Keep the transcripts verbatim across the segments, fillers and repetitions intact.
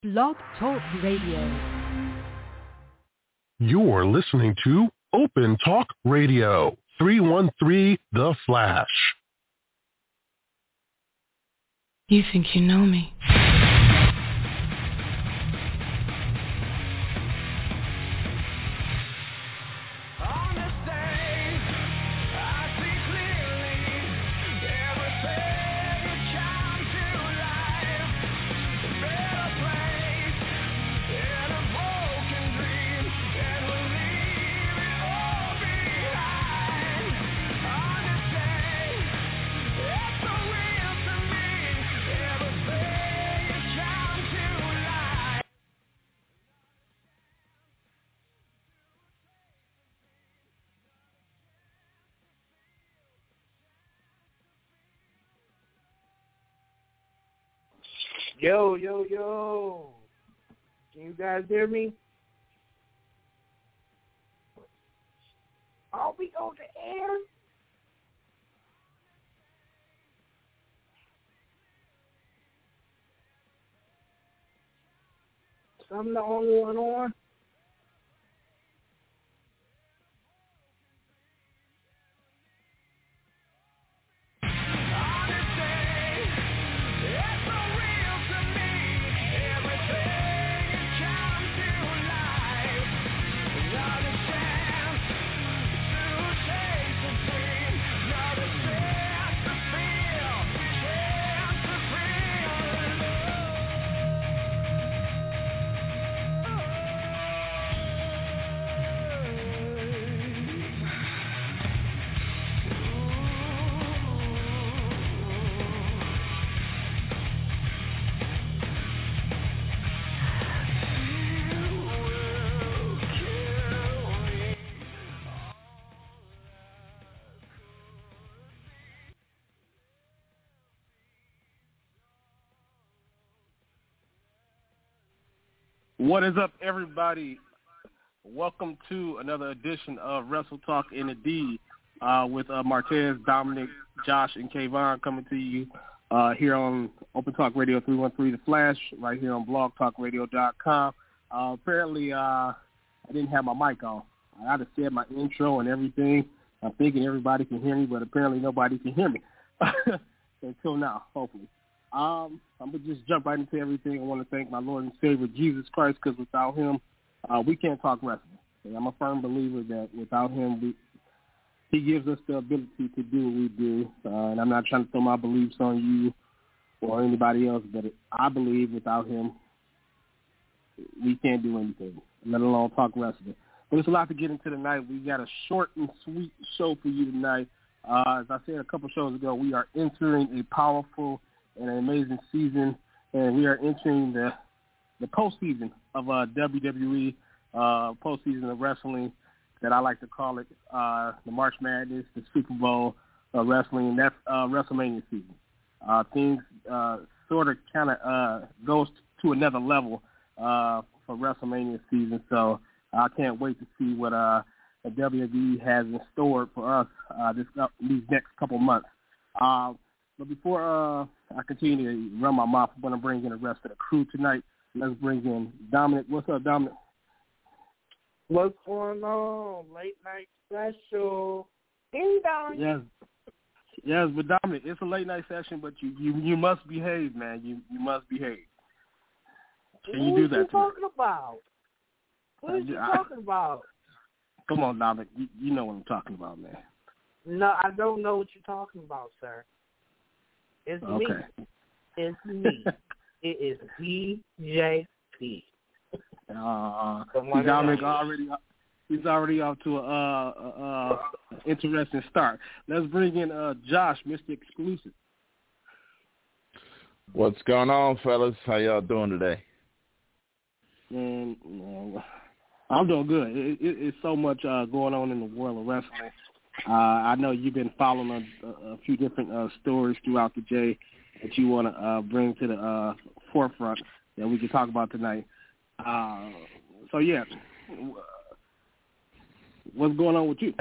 Blog Talk Radio. You're listening to Open Talk Radio, three one three The Flash. You think you know me? Yo, yo, yo. Can you guys hear me? Are we on the air? So I'm the only one on? What is up, everybody? Welcome to another edition of Wrestle Talk in the D uh, with uh, Martez, Dominic, Josh, and Kayvon coming to you uh, here on Open Talk Radio three one three The Flash, right here on blog talk radio dot com. Uh, apparently, uh, I didn't have my mic on. I just said my intro and everything. I'm thinking everybody can hear me, but apparently nobody can hear me until now, hopefully. Um, I'm going to just jump right into everything. I want to thank my Lord and Savior, Jesus Christ, because without him, uh, we can't talk wrestling. And I'm a firm believer that without him, we, he gives us the ability to do what we do. Uh, and I'm not trying to throw my beliefs on you or anybody else, but I believe without him, we can't do anything, let alone talk wrestling. But there's a lot to get into tonight. We got a short and sweet show for you tonight. Uh, as I said a couple shows ago, we are entering a powerful and an amazing season, and we are entering the the postseason of uh, W W E, uh, postseason of wrestling, that I like to call it, uh, the March Madness, the Super Bowl of wrestling, and that's uh, WrestleMania season. Uh, things uh, sort of kind of uh, goes to another level uh, for WrestleMania season, so I can't wait to see what uh, the W W E has in store for us uh, this uh, these next couple months. Uh, But before uh, I continue to run my mouth, I'm going to bring in the rest of the crew tonight. Let's bring in Dominic. What's up, Dominic? What's going on? Late night special. Ding dong. Yes, yes, but Dominic, it's a late night session, but you, you, you must behave, man. You you must behave. Can you what do that? What are you tonight? talking about? What are you I, talking about? Come on, Dominic. You, you know what I'm talking about, man. No, I don't know what you're talking about, sir. It's okay. me. It's me. It is B J P. Uh, Dominic already, he's already off to a, uh, uh, interesting start. Let's bring in uh, Josh, Mister Exclusive. What's going on, fellas? How y'all doing today? And uh, I'm doing good. It, it, it's so much uh, going on in the world of wrestling. Uh, I know you've been following a, a few different uh, stories throughout the day that you want to uh, bring to the uh, forefront that we can talk about tonight. Uh, so, yeah, what's going on with you?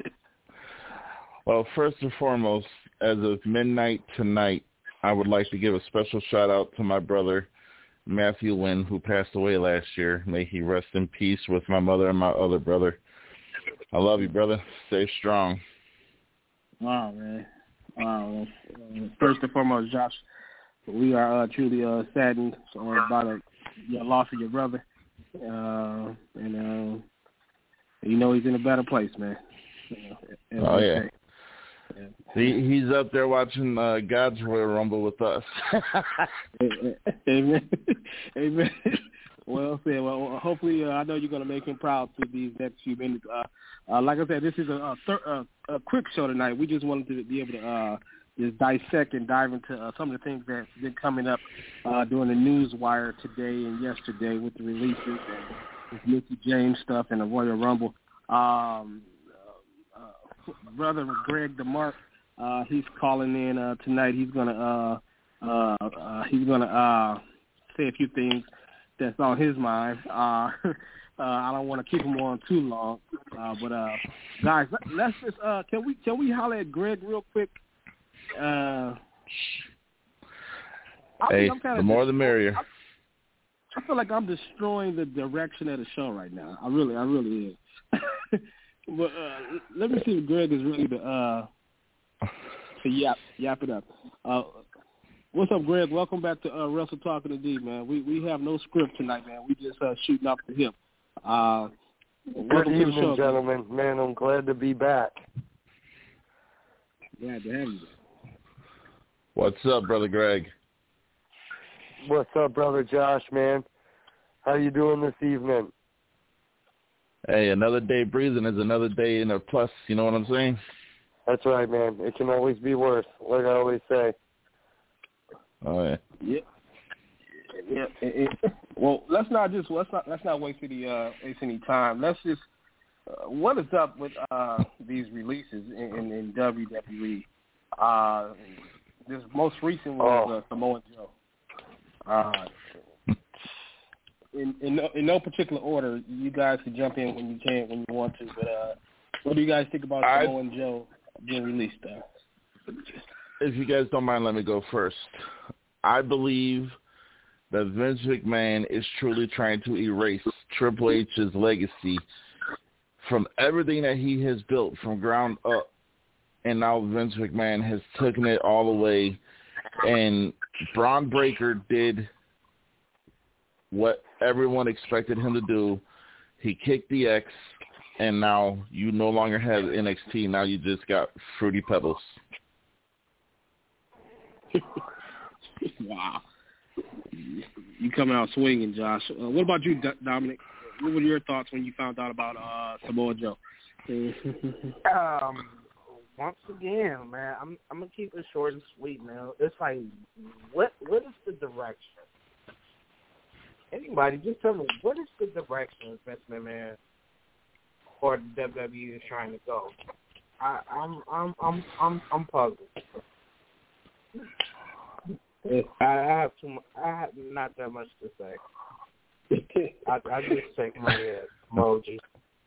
Well, first and foremost, as of midnight tonight, I would like to give a special shout-out to my brother Matthew Wynn, who passed away last year. May he rest in peace with my mother and my other brother. I love you, brother. Stay strong. Wow, man. Wow. First and foremost, Josh, we are uh, truly uh, saddened uh, by the your loss of your brother. Uh, and uh, you know he's in a better place, man. Uh, oh, yeah. yeah. He, he's up there watching uh, God's Royal Rumble with us. Amen. Amen. Well said. Well, hopefully, uh, I know you're going to make him proud through these next few minutes. Uh, uh, like I said, this is a, a, thir- a, a quick show tonight. We just wanted to be able to uh, just dissect and dive into uh, some of the things that's been coming up uh, during the news wire today and yesterday with the releases and with Mickie James stuff and the Royal Rumble. Um, uh, uh, brother Greg DeMarc, uh, he's calling in uh, tonight. He's gonna uh, uh, uh, he's gonna uh, say a few things that's on his mind. Uh, uh, I don't want to keep him on too long, uh, but uh, guys, let's just uh, can we can we holler at Greg real quick? Uh, hey, I'm kinda the more just, the merrier. I, I feel like I'm destroying the direction of the show right now. I really, I really am. But uh, let me see if Greg is ready to uh, to yap yap it up. Uh, What's up, Greg? Welcome back to uh, Wrestle Talking to D, man. We we have no script tonight, man. We just uh, shooting off the hip. Uh, Good evening, show, gentlemen. Man. man, I'm glad to be back. Glad to have you. What's up, Brother Greg? What's up, Brother Josh, man? How you doing this evening? Hey, another day breathing is another day in a plus. You know what I'm saying? That's right, man. It can always be worse, like I always say. Oh yeah. Yeah. Yeah. It, it, well, let's not just let's not let's not waste any uh, waste any time. Let's just uh, what is up with uh, these releases in, in, in W W E? Uh, this most recent one was uh, Samoa Joe. Uh, in in no, in no particular order, you guys can jump in when you can when you want to. But uh, what do you guys think about I, Samoa Joe being released? Uh? If you guys don't mind, let me go first. I believe that Vince McMahon is truly trying to erase Triple H's legacy from everything that he has built from ground up. And now Vince McMahon has taken it all away. And Braun Breaker did what everyone expected him to do. He kicked the X, and now you no longer have N X T. Now you just got Fruity Pebbles. Wow. You coming out swinging, Josh. Uh, what about you, D- Dominic? What were your thoughts when you found out about uh, Samoa Joe? um, once again, man, I'm I'm gonna keep it short and sweet, man. It's like, what what is the direction? Anybody, just tell me, what is the direction Vince McMahon or the W W E is trying to go? I, I'm I'm I'm I'm I'm puzzled. I have too much, I have not that much to say. I, I just shake my head emoji.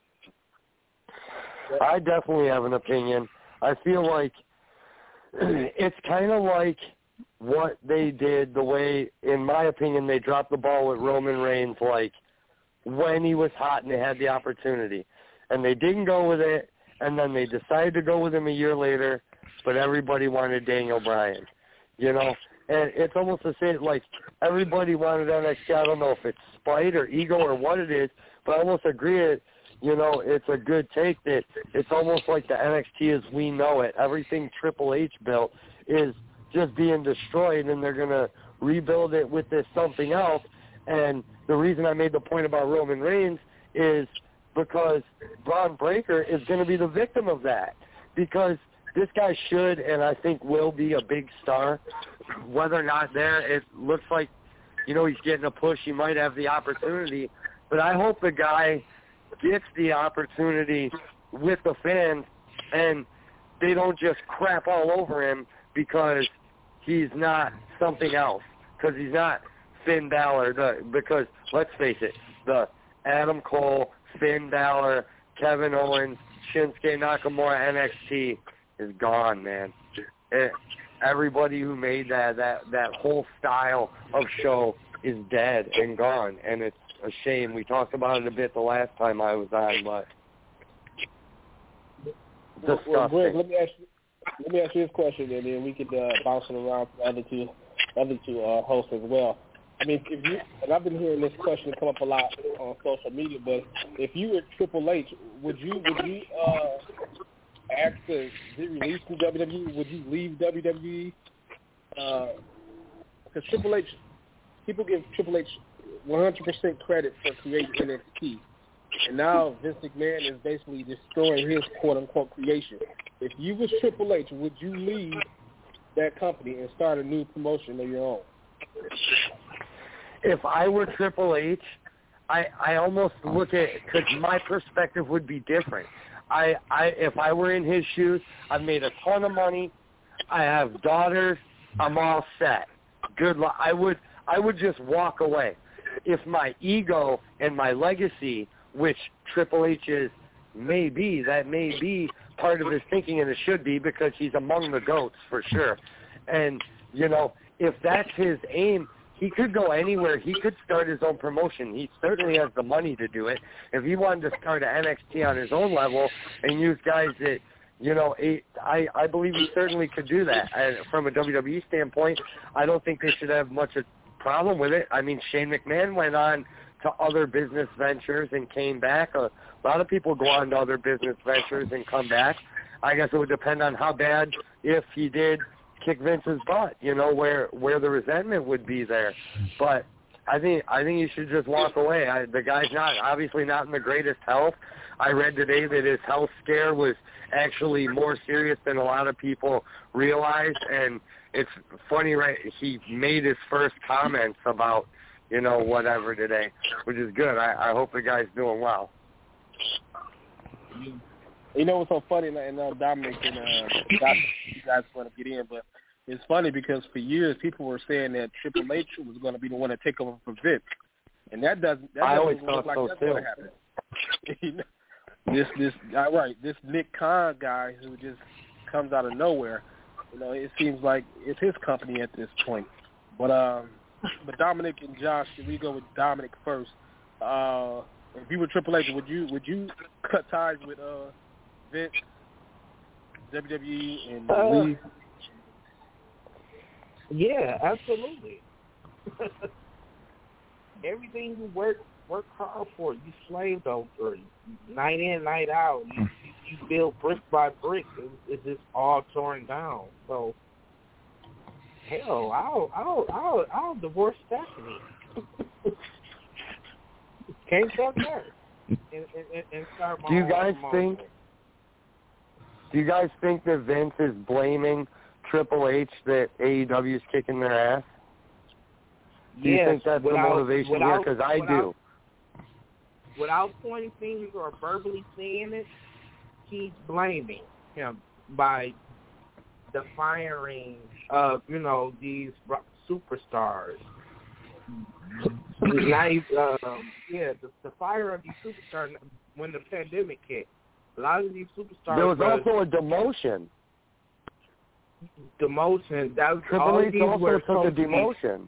I definitely have an opinion. I feel like it's kind of like what they did, the way, in my opinion, they dropped the ball with Roman Reigns, like when he was hot and they had the opportunity. And they didn't go with it, and then they decided to go with him a year later, but everybody wanted Daniel Bryan, you know? And it's almost the same, like, everybody wanted N X T. I don't know if it's spite or ego or what it is, but I almost agree it, you know, it's a good take that it's almost like the N X T as we know it. Everything Triple H built is just being destroyed, and they're going to rebuild it with this something else. And the reason I made the point about Roman Reigns is because Braun Breaker is going to be the victim of that, because this guy should and I think will be a big star. Whether or not there, it looks like, you know, he's getting a push. He might have the opportunity. But I hope the guy gets the opportunity with the fans and they don't just crap all over him because he's not something else, because he's not Finn Balor. The, because, let's face it, the Adam Cole, Finn Balor, Kevin Owens, Shinsuke Nakamura N X T is gone, man. It, everybody who made that, that, that whole style of show is dead and gone, and it's a shame. We talked about it a bit the last time I was on, but disgusting. Well, Greg, let me ask you, let me ask you this question, and then we could uh, bounce it around to the other two, other two uh, hosts as well. I mean, if you, and I've been hearing this question come up a lot on social media, but if you were Triple H, would you would you uh, ask to be released from W W E? Would you leave W W E? Because uh, Triple H, people give Triple H one hundred percent credit for creating N X T, and now Vince McMahon is basically destroying his quote-unquote creation. If you was Triple H, would you leave that company and start a new promotion of your own? If I were Triple H, I I almost look at, because my perspective would be different. I, I if I were in his shoes, I've made a ton of money. I have daughters. I'm all set. Good luck. I would I would just walk away. If my ego and my legacy, which Triple H is, may be, that may be part of his thinking, and it should be, because he's among the GOATs for sure. And, you know, if that's his aim, he could go anywhere. He could start his own promotion. He certainly has the money to do it. If he wanted to start an N X T on his own level and use guys that, you know, I, I believe he certainly could do that. And from a W W E standpoint, I don't think they should have much of a problem with it. I mean, Shane McMahon went on to other business ventures and came back. A lot of people go on to other business ventures and come back. I guess it would depend on how bad, if he did kick Vince's butt, you know, where where the resentment would be there. But I think I think you should just walk away. I, the guy's not obviously not in the greatest health. I read today that his health scare was actually more serious than a lot of people realize, and it's funny, right? He made his first comments about, you know, whatever today, which is good. I, I hope the guy's doing well. You know what's so funny, and uh, Dominic and uh, Josh, you guys want to get in, but it's funny because for years people were saying that Triple H was going to be the one to take over for Vince, and that doesn't. That I doesn't always look thought like so that's too. going to happen. You know, this, this, all right, this Nick Khan guy who just comes out of nowhere. You know, it seems like it's his company at this point. But um, but Dominic and Josh, should we go with Dominic first? Uh, if you were Triple H, would you would you cut ties with uh? Vince, W W E, and uh, league? Yeah, absolutely. Everything you work work hard for, you slaved over, night in, night out. You, you, you build brick by brick. It, it's just all torn down. So, hell, I'll I'll I'll, I'll divorce Stephanie. Can't touch her. And, and, and start my Do you guys own think? moment. Do you guys think that Vince is blaming Triple H that A E W is kicking their ass? Do you yes, think that's without, the motivation without, here? Because I without, do. Without pointing fingers or verbally saying it, he's blaming him by the firing of, you know, these superstars. now, um, yeah, the, the fire of these superstars when the pandemic hit. A lot of these superstars. There was was also a demotion. Demotion. That was Triple all H these also were took a supposed to be- demotion.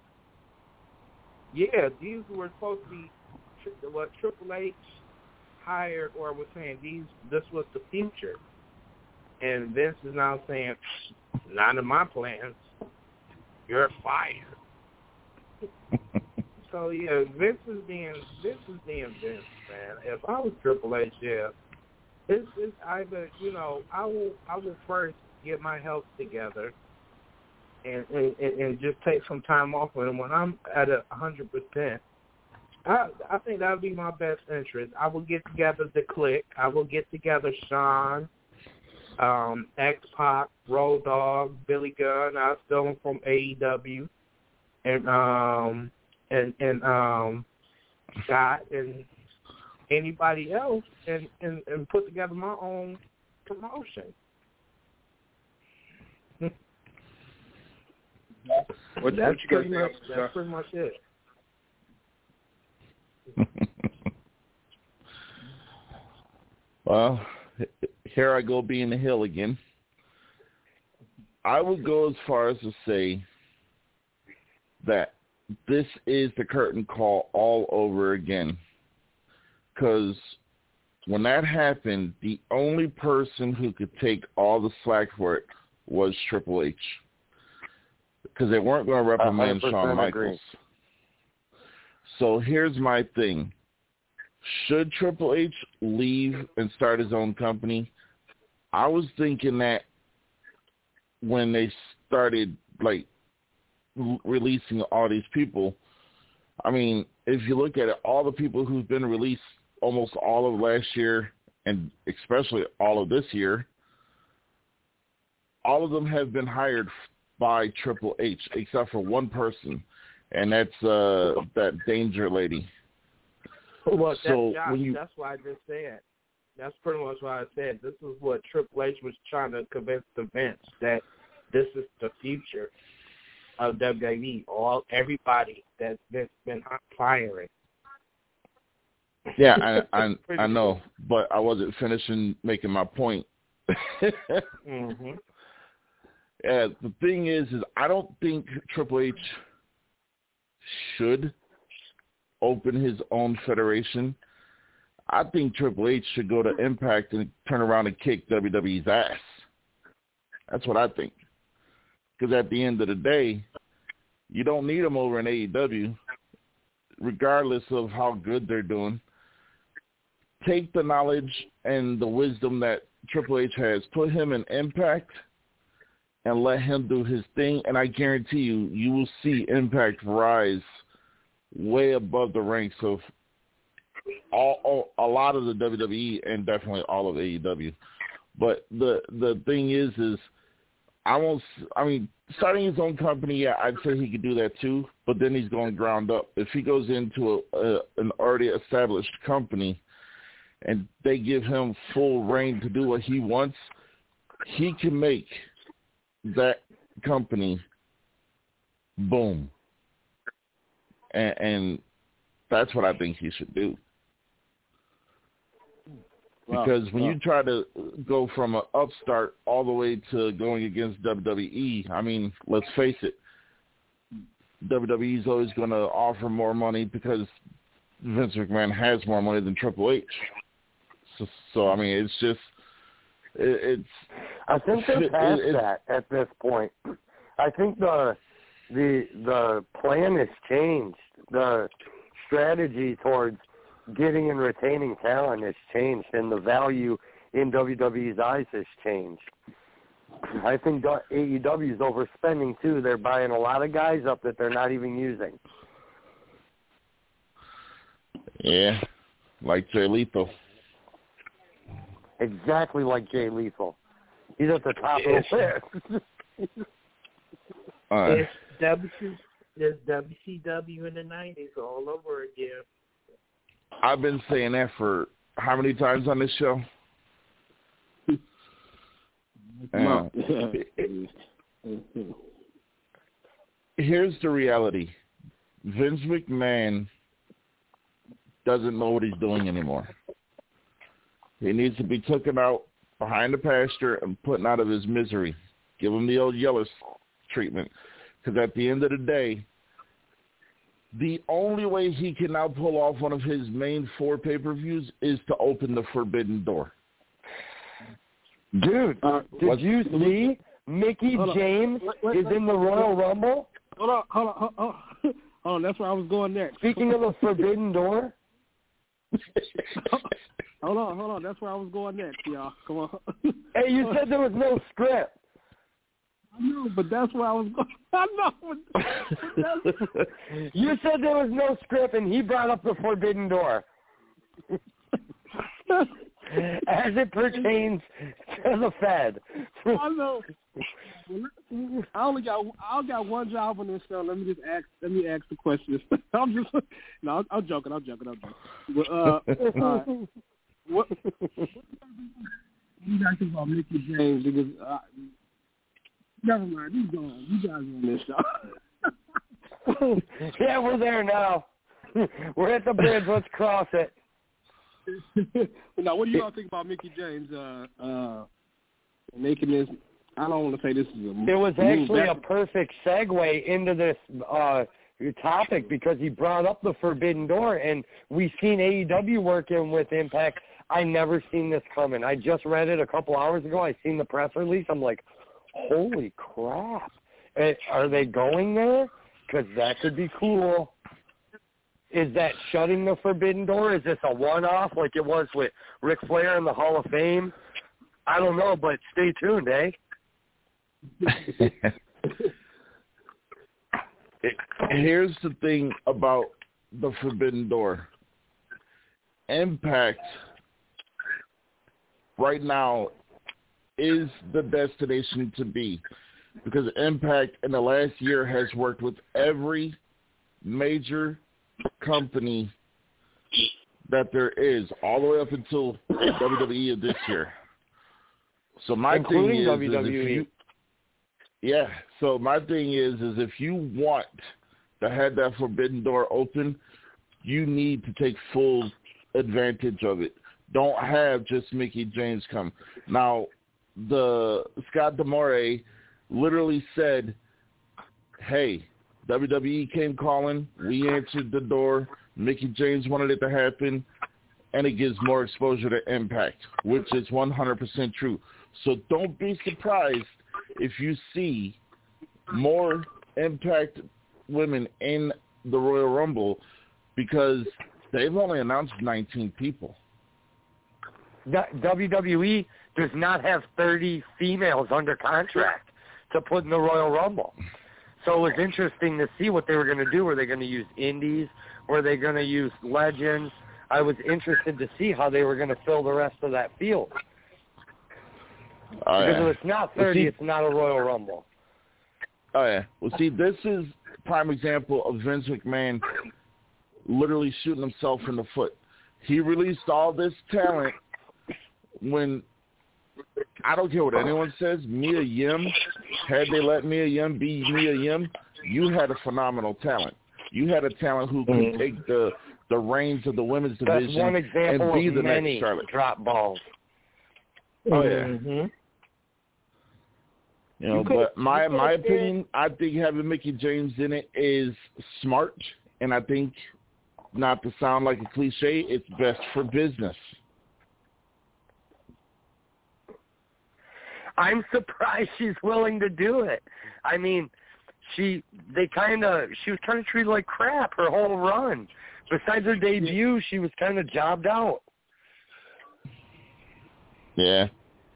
Yeah, these were supposed to be tri- what Triple H hired or was saying these. This was the future, and Vince is now saying, "Not in my plans. You're fired." So yeah, Vince is being Vince is being Vince, man. If I was Triple H, yeah, it's, it's either you know I will I will first get my health together. And, and and just take some time off. And when I'm at a hundred percent, I I think that would be my best interest. I will get together the Clique. I will get together Sean, um, X-Pac, Road Dogg, Billy Gunn. I stole him from A E W, and um and and um Scott and anybody else, and, and, and put together my own promotion. What, that's, what you pretty guys much, think? that's pretty much it. Well, here I go being the hill again. I would go as far as to say that this is the curtain call all over again. Because when that happened, the only person who could take all the slack for it was Triple H. Because they weren't going to reprimand Shawn Michaels. Agree. So here's my thing. Should Triple H leave and start his own company? I was thinking that when they started, like, releasing all these people, I mean, if you look at it, all the people who've been released almost all of last year and especially all of this year, all of them have been hired by Triple H except for one person, and that's uh, that Danger lady. Well, so that's, when you, that's why I just said. That's pretty much why I said this is what Triple H was trying to convince the Vince that this is the future of W W E. All everybody that's been, been hiring. Yeah, I I, I know, but I wasn't finishing making my point. mm-hmm. Yeah, the thing is, is I don't think Triple H should open his own federation. I think Triple H should go to Impact and turn around and kick W W E's ass. That's what I think. Because at the end of the day, you don't need them over in A E W, regardless of how good they're doing. Take the knowledge and the wisdom that Triple H has, put him in Impact, and let him do his thing, and I guarantee you, you will see Impact rise way above the ranks of all, all a lot of the W W E and definitely all of A E W. But the the thing is, is I won't. I mean, starting his own company, yeah, I'd say he could do that too. But then he's going ground up. If he goes into a, a, an already established company, and they give him full reign to do what he wants, he can make that company boom. And, and that's what I think he should do. Because when you try to go from an upstart all the way to going against W W E, I mean, let's face it, W W E is always going to offer more money because Vince McMahon has more money than Triple H. So, so I mean, it's just, it, it's... I think they're past it, that at this point. I think the the the plan has changed. The strategy towards getting and retaining talent has changed, and the value in W W E's eyes has changed. I think A E W is overspending, too. They're buying a lot of guys up that they're not even using. Yeah, like Jay Lethal. Exactly like Jay Lethal. He's at the top of the list. uh, It's W C W in the nineties all over again. I've been saying that for how many times on this show? Uh, here's the reality. Vince McMahon doesn't know what he's doing anymore. He needs to be taken out behind the pasture and put out of his misery. Give him the old Yellis treatment. Because at the end of the day, the only way he can now pull off one of his main four pay-per-views is to open the forbidden door. Dude, uh, did what? you see Mickey hold James what, what, is in the Royal Rumble? Hold on, hold on, hold on. Hold on, that's where I was going next. Speaking of the forbidden door? Hold on, hold on. That's where I was going next, y'all. Come on. Hey, you said there was no script. I know, but that's where I was going. I know. But you said there was no script, and he brought up the forbidden door. As it pertains to the Fed. I know. I only got I only got one job on this show. Let me just ask. Let me ask the questions. I'm just no. I'm, I'm joking. I'm joking. I'm joking. But, uh, uh, what, what you guys think about Mickey James? Because uh, never mind. He's gone. You guys are on this show. Yeah, we're there now. We're at the bridge. Let's cross it. Now, what do you all think about Mickey James uh, uh, making this? I don't want to say this is a It was actually a perfect segue into this uh, topic because he brought up the Forbidden Door, and we've seen A E W working with Impact. I never seen this coming. I just read it a couple hours ago. I seen the press release. I'm like, holy crap. Are they going there? Because that could be cool. Is that shutting the Forbidden Door? Is this a one-off like it was with Ric Flair in the Hall of Fame? I don't know, but stay tuned, eh? Here's the thing about the Forbidden Door. Impact right now is the destination to be because Impact in the last year has worked with every major company that there is, all the way up until W W E of this year. So my Including thing is, W W E. is if you, yeah. So my thing is, is if you want to have that Forbidden Door open, you need to take full advantage of it. Don't have just Mickie James come. Now, the Scott D'Amore literally said, "Hey, W W E came calling. We answered the door. Mickie James wanted it to happen, and it gives more exposure to Impact," which is one hundred percent true. So don't be surprised if you see more Impact women in the Royal Rumble because they've only announced nineteen people. W W E does not have thirty females under contract to put in the Royal Rumble. So it was interesting to see what they were going to do. Were they going to use indies? Were they going to use legends? I was interested to see how they were going to fill the rest of that field. Oh, because yeah. if it's not thirty, well, see, it's not a Royal Rumble. Oh, yeah. Well, see, this is a prime example of Vince McMahon literally shooting himself in the foot. He released all this talent when, I don't care what anyone says, Mia Yim, had they let Mia Yim be Mia Yim, you had a phenomenal talent. You had a talent who could mm-hmm. take the, the reins of the women's division That's one example and be of the many next Charlotte. Drop balls. Oh, yeah. Mm-hmm. You know, you but my my been... opinion, I think having Mickie James in it is smart, and I think, not to sound like a cliche, it's best for business. I'm surprised she's willing to do it. I mean, she they kind of she was kind of treated like crap her whole run. Besides her debut, she was kind of jobbed out. Yeah.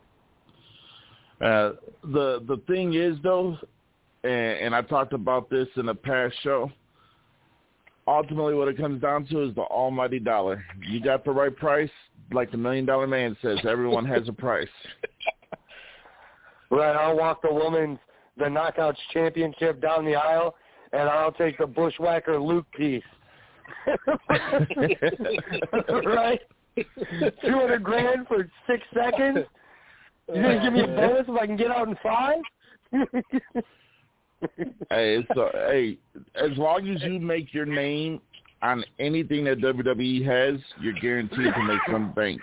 Uh, the the thing is, though, and, and I talked about this in a past show, ultimately what it comes down to is the almighty dollar. You got the right price, like the Million Dollar Man says, everyone has a price. Right, I'll walk the women's, the Knockouts Championship down the aisle, and I'll take the Bushwhacker Luke piece. Right? two hundred grand for six seconds? You gonna give me a bonus if I can get out in five? Hey, so hey, as long as you make your name on anything that W W E has, you're guaranteed to make some bank.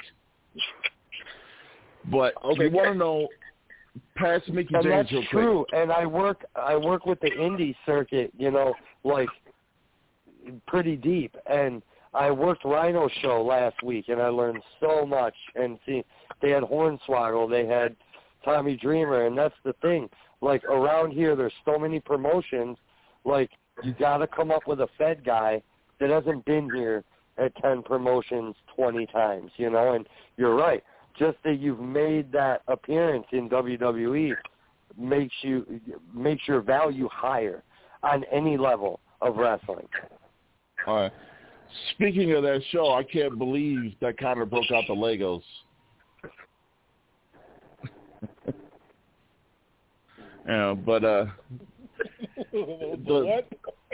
But okay, you want to know, past Mickie and James that's real true. quick. And I work, I work with the indie circuit, you know, like pretty deep. And I worked Rhino show last week, and I learned so much. And see, they had Hornswoggle, they had Tommy Dreamer, and that's the thing. Like, around here, there's so many promotions. Like, you got to come up with a Fed guy that hasn't been here at ten promotions twenty times, you know? And you're right. Just that you've made that appearance in W W E makes you makes your value higher on any level of wrestling. All right. Speaking of that show, I can't believe that Connor broke out the Legos. Yeah, but uh, the,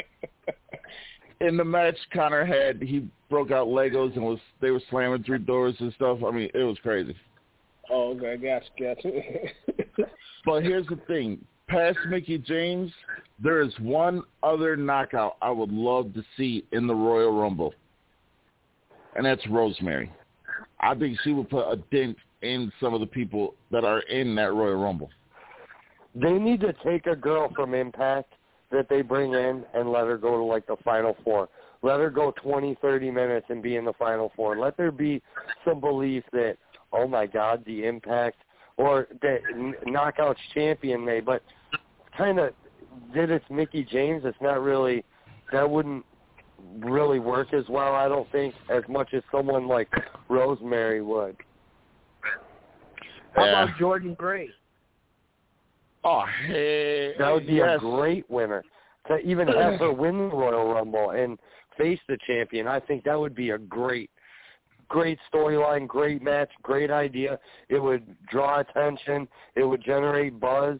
in the match Connor had, he broke out Legos and was they were slamming through doors and stuff. I mean, it was crazy. Oh, okay, gotcha, gotcha. But here's the thing: past Mickie James, there is one other knockout I would love to see in the Royal Rumble, and that's Rosemary. I think she would put a dent in some of the people that are in that Royal Rumble. They need to take a girl from Impact that they bring in and let her go to, like, the Final Four. Let her go twenty, thirty minutes and be in the Final Four. Let there be some belief that, oh, my God, the Impact or the Knockouts champion may, but kind of did it's Mickie James. It's not really, that wouldn't really work as well, I don't think, as much as someone like Rosemary would. How Yeah. about Jordan Gray? Oh, hey, That would be yes. a great winner. To even have her win the Royal Rumble and face the champion, I think that would be a great, great storyline, great match, great idea. It would draw attention. It would generate buzz.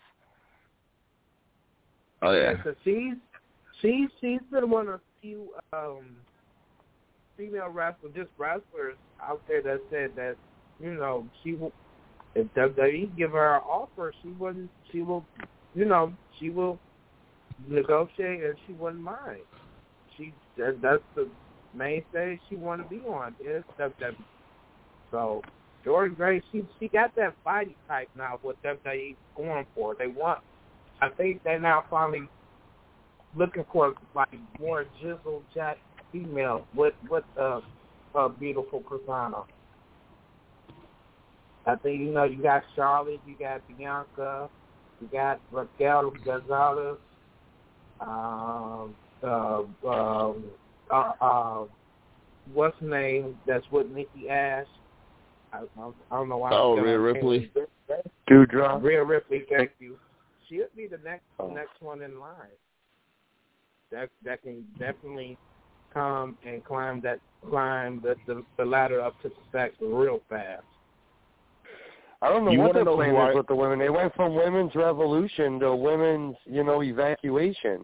Oh, yeah. Because she's, she's, she's been one of the few um, female wrestlers, just wrestlers out there that said that, you know, she will, if W W E give her an offer, she wouldn't, she will, you know, she will negotiate and she wouldn't mind. She that, that's the main stage she want to be on is W W E. So Jordan Gray, she she got that fighting type now. What W W E going for? They want. I think they're now finally looking for like more jizzle jack female with with uh, a beautiful persona. I think, you know, you got Charlotte, you got Bianca, you got Raquel Gonzalez, um, uh, um, uh, uh, what's her name that's with Nikki Ash? I, I, I don't know why. Oh, Rhea Ripley. Doudrop. Rhea Ripley, thank you. She'll be the next oh. next one in line. That that can definitely come and climb that climb the the, the ladder up to success real fast. I don't know You what their know plan I... is with the women. They went from women's revolution to women's, you know, evacuation.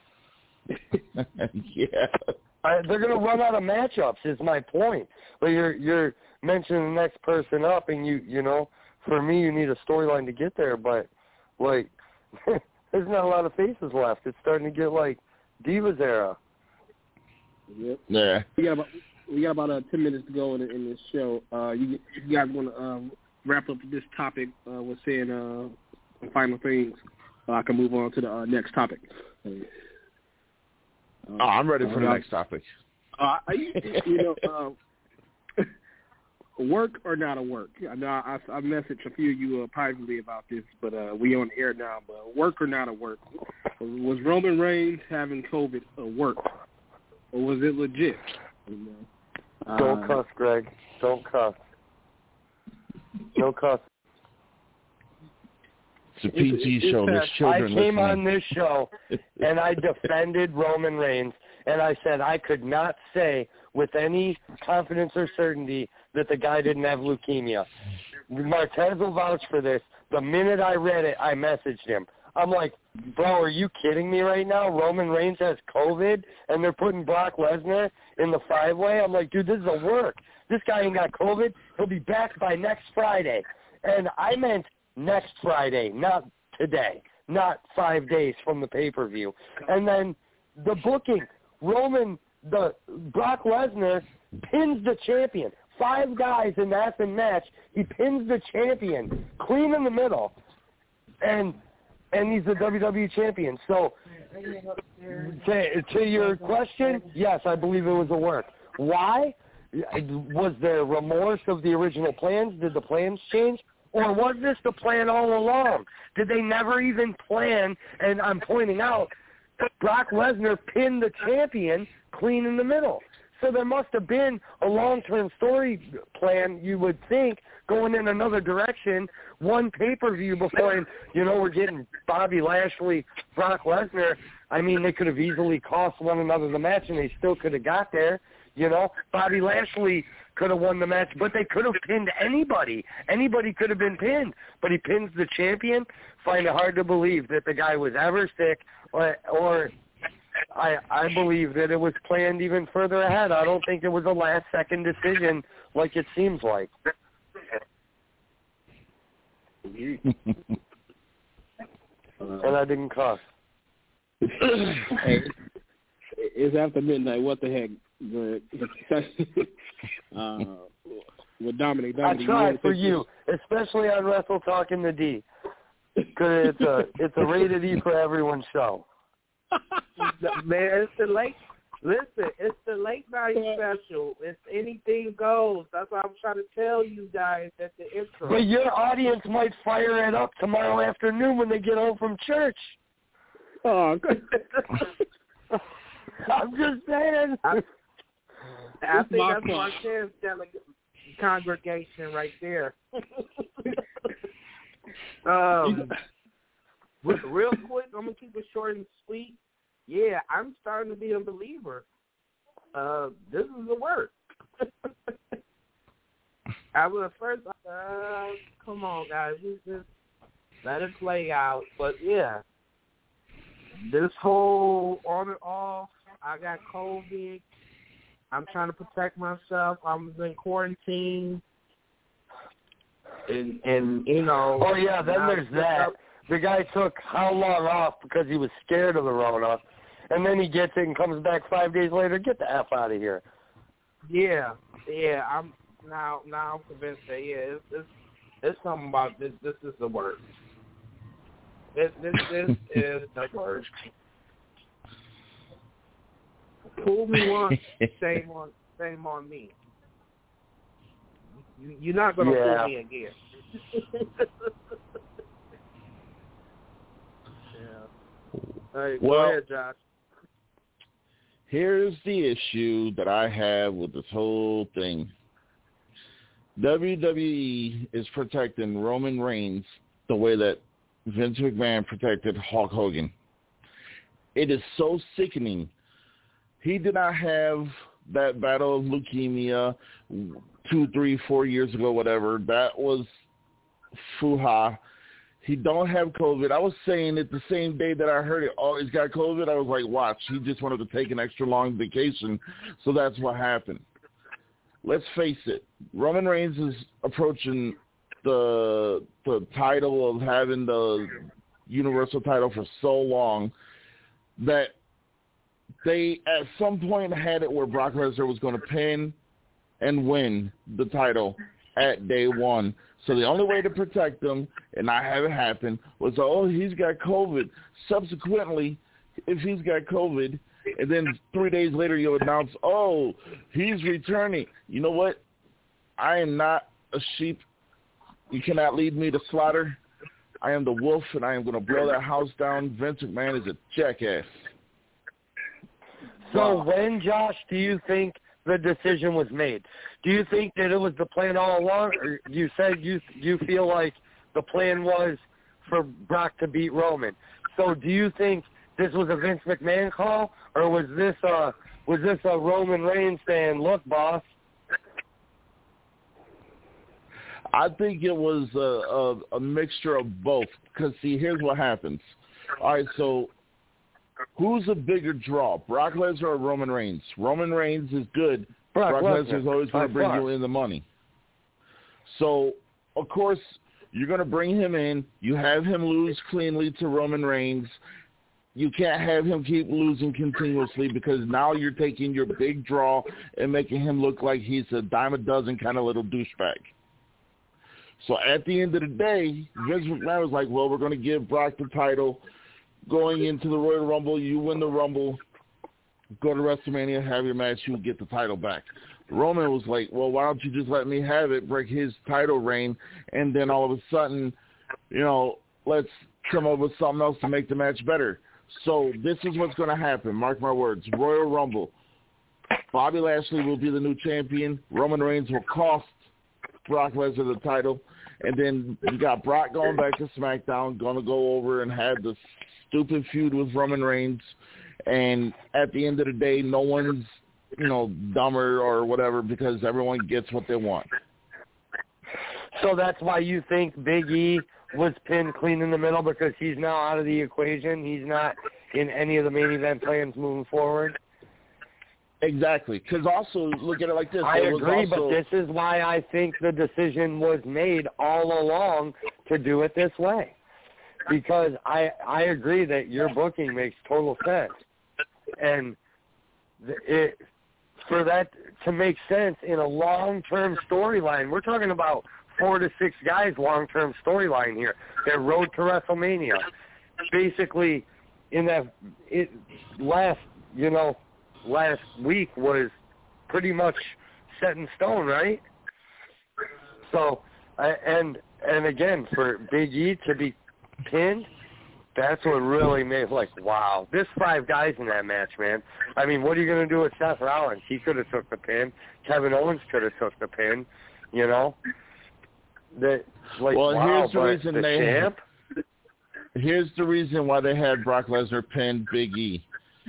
Yeah. I, they're going to run out of matchups. Is my point. But you're you're mentioning the next person up, and you you know, for me, you need a storyline to get there. But like, there's not a lot of faces left. It's starting to get like Divas era. Yep. Yeah. We got about we got about uh, ten minutes to go in, in this show. Uh, you, you guys want to um, wrap up this topic uh, with saying uh, some final things? Uh, I can move on to the uh, next topic. Uh, oh, I'm ready for uh, the next topic. Uh, you, you know, uh, work or not a work? I know I, I messaged a few of you uh, privately about this, but uh, we on air now. But work or not a work? Was Roman Reigns having COVID a work, or was it legit? You know? uh, Don't cuss, Greg. Don't cuss. No cuss. It's a P G it's, show. There's children I came listening. on this show, and I defended Roman Reigns, and I said I could not say with any confidence or certainty that the guy didn't have leukemia. Martez will vouch for this. The minute I read it, I messaged him. I'm like, bro, are you kidding me right now? Roman Reigns has COVID, and they're putting Brock Lesnar in the five-way? I'm like, dude, this is a work. This guy ain't got COVID. He'll be back by next Friday. And I meant next Friday, not today, not five days from the pay-per-view. And then the booking, Roman, the Brock Lesnar pins the champion. Five guys in the effing match. He pins the champion clean in the middle. And and he's the W W E champion. So to, to your question, yes, I believe it was a work. Why? Was there remorse of the original plans? Did the plans change? Or was this the plan all along? Did they never even plan? And I'm pointing out, Brock Lesnar pinned the champion clean in the middle. So there must have been a long-term story plan, you would think, going in another direction, one pay-per-view before, you know, we're getting Bobby Lashley, Brock Lesnar. I mean, they could have easily cost one another the match, and they still could have got there. You know, Bobby Lashley could have won the match, but they could have pinned anybody. Anybody could have been pinned, but he pins the champion. Find it hard to believe that the guy was ever sick, or, or I, I believe that it was planned even further ahead. I don't think it was a last-second decision like it seems like. And I didn't cuss. Hey, it's after midnight. What the heck? uh, with Dominic, Dominic, I tried for you, especially on Wrestle Talk in the D, because it's a it's a rated E for everyone show. Man, it's the late. Listen, it's the late night special. It's anything goes. That's what I'm trying to tell you guys at the intro. But your audience might fire it up tomorrow afternoon when they get home from church. Oh, good. I'm just saying. I, I think my that's point. Marquez delegate congregation right there. um, re- real quick, I'm gonna keep it short and sweet. Yeah, I'm starting to be a believer. Uh, this is the work. I was first. Uh, come on, guys, we just let it play out. But yeah, this whole on and off. I got COVID. I'm trying to protect myself. I was in quarantine, and and you know. Oh yeah, then there's that. The guy took how long off because he was scared of the Rona, and then he gets it and comes back five days later. Get the F out of here. Yeah, yeah. I'm now now I'm convinced that yeah, it's it's, it's something about this. This is the worst. This this this is the worst. Fool me once, shame on shame on me. You, you're not gonna Yeah. fool me again. yeah. All right, Well, go ahead, Josh. Here's the issue that I have with this whole thing. W W E is protecting Roman Reigns the way that Vince McMahon protected Hulk Hogan. It is so sickening. He did not have that battle of leukemia two, three, four years ago, whatever. That was foo-ha. He don't have COVID. I was saying it the same day that I heard it. Oh, he's got COVID. I was like, watch. He just wanted to take an extra long vacation, so that's what happened. Let's face it. Roman Reigns is approaching the the title of having the Universal title for so long that they at some point had it where Brock Lesnar was going to pin and win the title at day one. So the only way to protect him and not have it happen was, oh, he's got COVID. Subsequently, if he's got COVID, and then three days later you'll announce, oh, he's returning. You know what? I am not a sheep. You cannot lead me to slaughter. I am the wolf, and I am going to blow that house down. Vince McMahon is a jackass. So when, Josh, do you think the decision was made? Do you think that it was the plan all along? Or you said you you feel like the plan was for Brock to beat Roman. So do you think this was a Vince McMahon call, or was this a, was this a Roman Reigns saying, look, boss? I think it was a, a, a mixture of both. Because, see, here's what happens. All right, so who's a bigger draw, Brock Lesnar or Roman Reigns? Roman Reigns is good. Brock, Brock Lesnar is always going to bring far. you in the money. So, of course, you're going to bring him in. You have him lose cleanly to Roman Reigns. You can't have him keep losing continuously because now you're taking your big draw and making him look like he's a dime a dozen kind of little douchebag. So at the end of the day, Vince McMahon was like, well, we're going to give Brock the title. Going into the Royal Rumble, you win the Rumble, go to WrestleMania, have your match, you get the title back. Roman was like, well, why don't you just let me have it, break his title reign, and then all of a sudden, you know, let's come up with something else to make the match better. So this is what's going to happen. Mark my words. Royal Rumble. Bobby Lashley will be the new champion. Roman Reigns will cost Brock Lesnar the title. And then you got Brock going back to SmackDown, going to go over and have the stupid feud with Roman Reigns. And at the end of the day, no one's, you know, dumber or whatever because everyone gets what they want. So that's why you think Big E was pinned clean in the middle because he's now out of the equation. He's not in any of the main event plans moving forward. Exactly. Because also, look at it like this. I There was agree, also, but this is why I think the decision was made all along to do it this way. Because I I agree that your booking makes total sense. And it for that to make sense in a long-term storyline, we're talking about four to six guys long-term storyline here. Their road to WrestleMania. Basically, in that it last you know last week was pretty much set in stone, right? So and and again for Big E to be pinned, that's what really made like wow. There's five guys in that match, man. I mean, what are you gonna do with Seth Rollins? He could have took the pin. Kevin Owens could have took the pin. You know. That like well, wow, here's the but reason the they. champ? Here's the reason why they had Brock Lesnar pin Big E.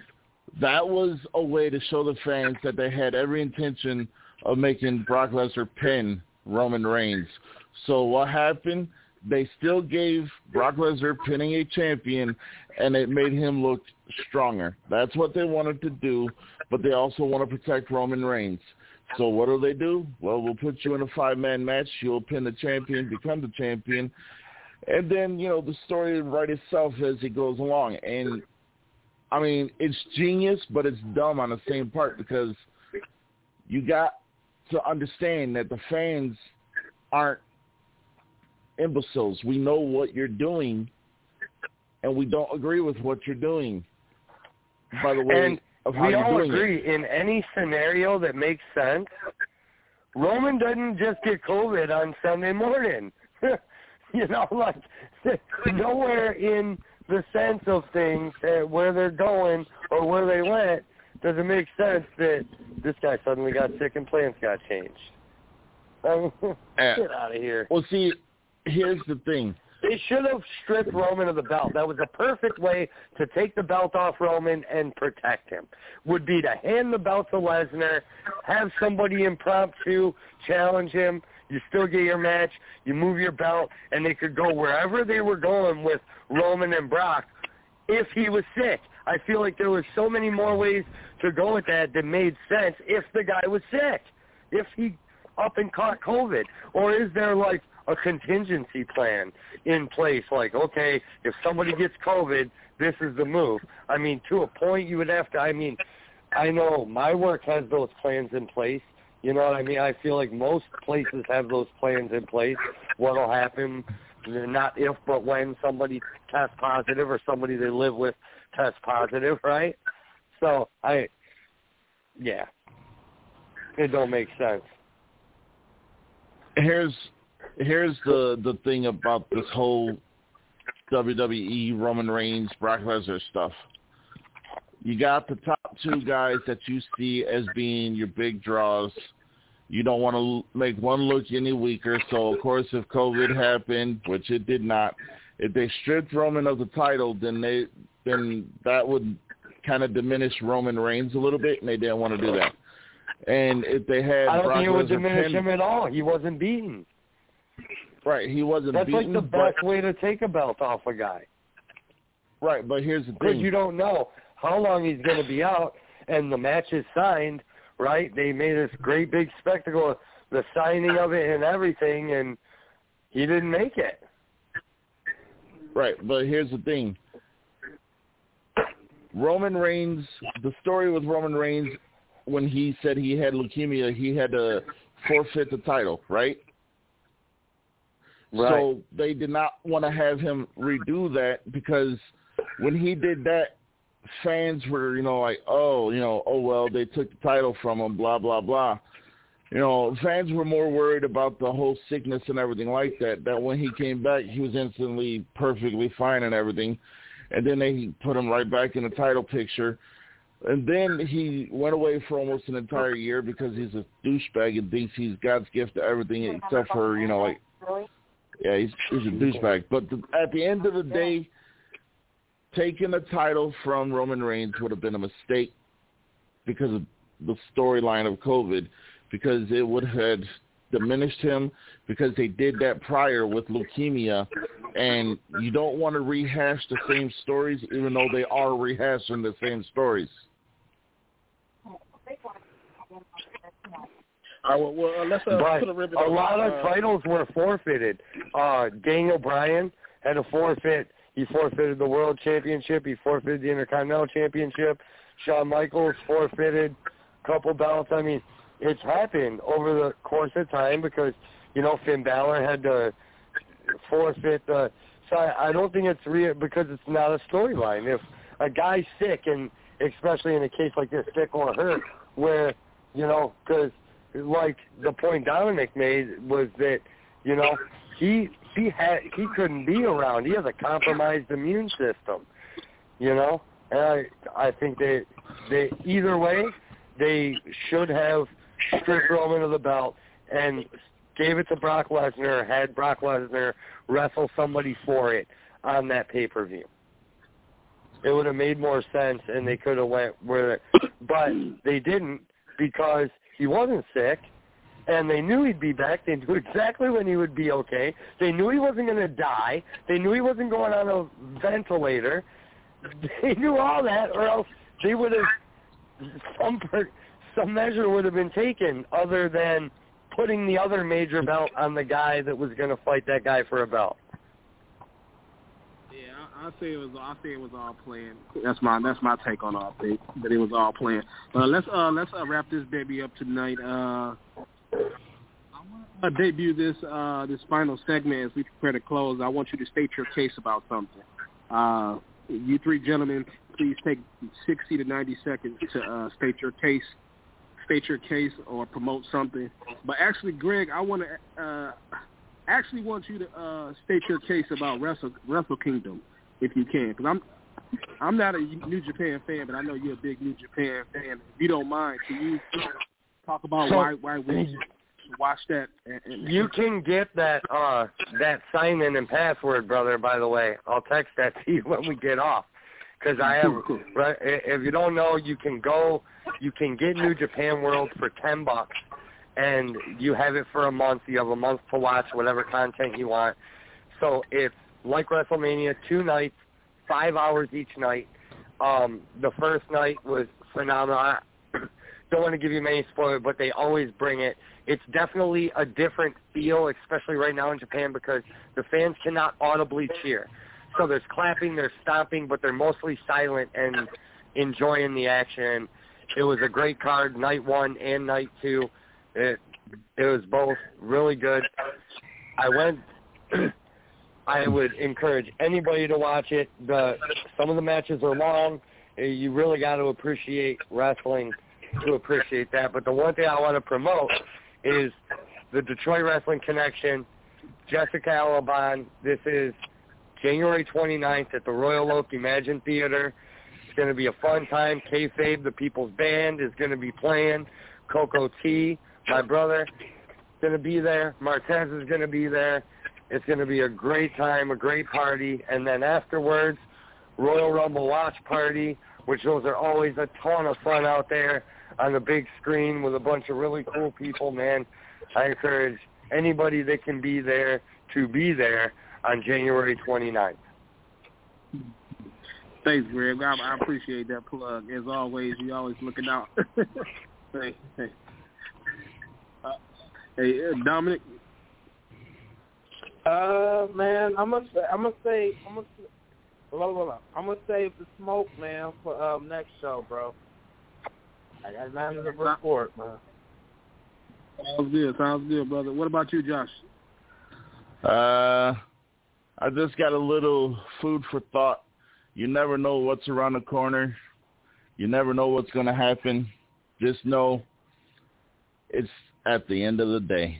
That was a way to show the fans that they had every intention of making Brock Lesnar pin Roman Reigns. So what happened? They still gave Brock Lesnar pinning a champion, and it made him look stronger. That's what they wanted to do, but they also want to protect Roman Reigns. So what do they do? Well, we'll put you in a five-man match. You'll pin the champion, become the champion. And then, you know, the story will write itself as it goes along. And, I mean, it's genius, but it's dumb on the same part because you got to understand that the fans aren't imbeciles. We know what you're doing, and we don't agree with what you're doing. By the way, and of how we you're all doing agree, it. in any scenario that makes sense, Roman doesn't just get COVID on Sunday morning. You know, like, nowhere in the sense of things, uh, where they're going or where they went, does it make sense that this guy suddenly got sick and plans got changed. I mean, get out of here. Well, see, here's the thing. They should have stripped Roman of the belt. That was a perfect way to take the belt off Roman and protect him. Would be to hand the belt to Lesnar, have somebody impromptu challenge him. You still get your match. You move your belt, and they could go wherever they were going with Roman and Brock if he was sick. I feel like there were so many more ways to go with that that made sense if the guy was sick, if he up and caught COVID. Or is there, like, a contingency plan in place? Like, okay, if somebody gets COVID, this is the move. I mean, to a point you would have to, I mean, I know my work has those plans in place. You know what I mean? I feel like most places have those plans in place. What will happen, not if, but when somebody tests positive or somebody they live with tests positive, right? So, I, yeah, it don't make sense. Here's here's the, the thing about this whole W W E Roman Reigns, Brock Lesnar stuff. You got the top two guys that you see as being your big draws. You don't want to make one look any weaker. So, of course, if COVID happened, which it did not, if they stripped Roman of the title, then they then that would kind of diminish Roman Reigns a little bit, and they didn't want to do that. And if they had I don't Brock think it would Lesnar diminish pinned, him at all. He wasn't beaten. Right, he wasn't That's beaten. like the but, best way to take a belt off a guy. Right, but here's the Because thing. you don't know how long he's going to be out, and the match is signed, right? They made this great big spectacle of the signing of it and everything, and he didn't make it. Right, but here's the thing. Roman Reigns, the story with Roman Reigns, when he said he had leukemia, he had to forfeit the title, right? Right. So they did not want to have him redo that because when he did that, fans were, you know, like, oh, you know, oh, well, they took the title from him, blah, blah, blah. You know, fans were more worried about the whole sickness and everything like that, that when he came back, he was instantly perfectly fine and everything. And then they put him right back in the title picture. And then he went away for almost an entire year because he's a douchebag and thinks he's God's gift to everything except for, you know, like, yeah, he's, he's a douchebag. But the, at the end of the day, taking the title from Roman Reigns would have been a mistake because of the storyline of COVID, because it would have diminished him, because they did that prior with leukemia, and you don't want to rehash the same stories, even though they are rehashing the same stories. All right, well, well let's uh, But put a ribbon a on lot of uh, titles were forfeited. Uh, Daniel Bryan had a forfeit. He forfeited the World Championship. He forfeited the Intercontinental Championship. Shawn Michaels forfeited a couple belts. I mean, it's happened over the course of time because, you know, Finn Balor had to forfeit the – so I, I don't think it's real because it's not a storyline. If a guy's sick, and especially in a case like this, sick or hurt, where, you know, because like the point Dominic made was that, you know, he he had he couldn't be around. He has a compromised immune system, you know. And I I think that they either way they should have stripped Roman of the belt and gave it to Brock Lesnar, had Brock Lesnar wrestle somebody for it on that pay-per-view. It would have made more sense, and they could have went where, but they didn't because he wasn't sick, and they knew he'd be back. They knew exactly when he would be okay. They knew he wasn't going to die. They knew he wasn't going on a ventilator. They knew all that, or else they would have some some measure would have been taken other than putting the other major belt on the guy that was going to fight that guy for a belt. Yeah, I, I say it was. I say it was all planned. That's my that's my take on all things. But it was all planned. Uh, let's uh, let's uh, wrap this baby up tonight. Uh, I want to debut this uh, this final segment as we prepare to close. I want you to state your case about something. Uh, you three gentlemen, please take sixty to ninety seconds to uh, state your case. State your case or promote something. But actually, Greg, I want to uh, actually want you to uh, state your case about Wrestle, Wrestle Kingdom, if you can, because I'm I'm not a New Japan fan, but I know you're a big New Japan fan. If you don't mind, can you talk about so, why why we should watch that? And, and, you can get that uh, that sign in and password, brother. By the way, I'll text that to you when we get off. Because I have, right, if you don't know, you can go, you can get New Japan World for ten bucks, and you have it for a month. You have a month to watch whatever content you want. So it's like WrestleMania, two nights, five hours each night. Um, the first night was phenomenal. I don't want to give you many spoilers, but they always bring it. It's definitely a different feel, especially right now in Japan, because the fans cannot audibly cheer. So there's clapping, there's stomping, but they're mostly silent and enjoying the action. It was a great card, night one and night two. It it was both really good. I went. I would encourage anybody to watch it. The some of the matches are long. You really got to appreciate wrestling to appreciate that. But the one thing I want to promote is the Detroit Wrestling Connection, Jessica Alabon. This is January twenty-ninth at the Royal Oak Imagine Theater. It's going to be a fun time. Kayfabe, the People's Band, is going to be playing. Coco T, my brother, is going to be there. Martez is going to be there. It's going to be a great time, a great party. And then afterwards, Royal Rumble watch party, which those are always a ton of fun out there on the big screen with a bunch of really cool people, man. I encourage anybody that can be there to be there on January twenty-ninth. Thanks, Greg. I, I appreciate that plug. As always, you always looking out. hey, hey. Uh, hey, uh, Dominic. Uh, man, I'm gonna say, I'm gonna say, I'm gonna, blah, blah, blah. I'm gonna save the smoke, man, for um next show, bro. I got nothing to report, man. Sounds good. Sounds good, brother. What about you, Josh? Uh. I just got a little food for thought. You never know what's around the corner. You never know what's going to happen. Just know it's at the end of the day.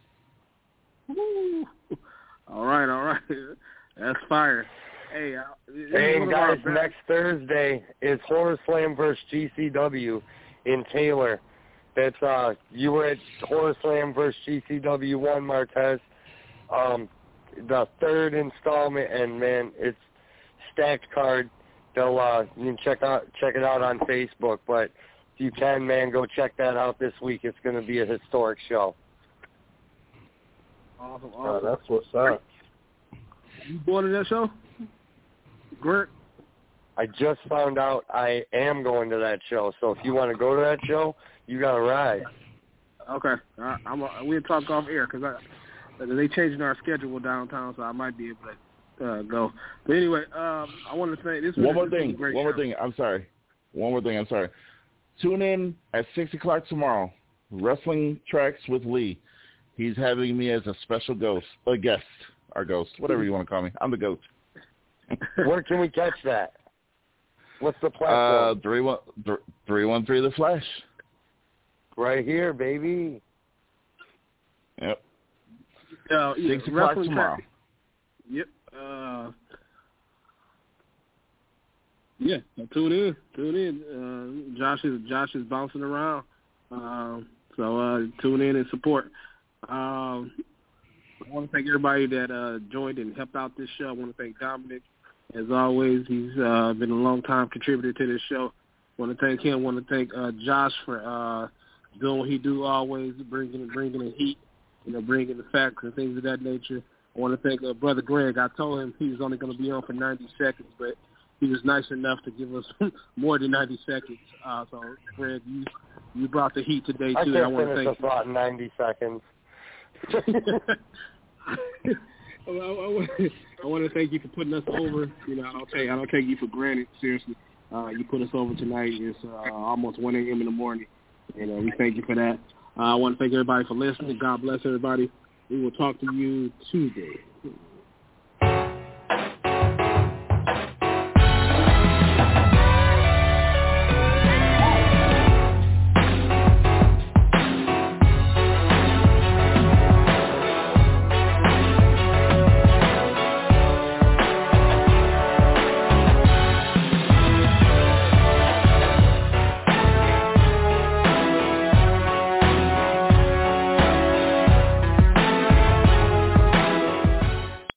Woo. All right, all right. That's fire. Hey, uh, hey guys, next Thursday is Horror Slam versus G C W in Taylor. That's uh, you were at Horror Slam versus G C W one, Martez. Um, the third installment, and man, it's stacked card. They'll uh, you can check out check it out on Facebook, but if you can, man, go check that out this week. It's going to be a historic show. Awesome, awesome. Oh, that's what's up. You going to that show, Greg? I just found out I am going to that show, so if you want to go to that show, you got to ride. Okay, uh, I'm a, we'll talk off air because I. They changing our schedule downtown, so I might be able to uh, go. But anyway, um, I want to say this. One was, more this thing. Was a one more show. thing. I'm sorry. One more thing. I'm sorry. Tune in at six o'clock tomorrow. Wrestling Tracks with Lee. He's having me as a special ghost, a guest, or ghost, whatever you want to call me. I'm the ghost. Where can we catch that? What's the platform? Uh, three one three one three The Flash. Right here, baby. Yep. Uh, yeah, Six o'clock wrestling tomorrow. Track. Yep. Uh, yeah, tune in. Tune in. Uh, Josh is Josh is bouncing around. Um, so uh, tune in and support. Um, I want to thank everybody that uh, joined and helped out this show. I want to thank Dominic. As always, he's uh, been a long-time contributor to this show. I want to thank him. I want to thank uh, Josh for uh, doing what he do always, bringing bringing the heat, you know, bringing the facts and things of that nature. I want to thank uh, Brother Greg. I told him he was only going to be on for ninety seconds, but he was nice enough to give us more than ninety seconds. Uh, so, Greg, you you brought the heat today, too. I can't I want to finish thank a thought in ninety seconds. I, I, I want to thank you for putting us over. You know, I don't take I don't take you for granted. Seriously, uh, you put us over tonight. It's uh, almost one a.m. in the morning, and uh, we thank you for that. Uh, I want to thank everybody for listening. God bless everybody. We will talk to you Tuesday.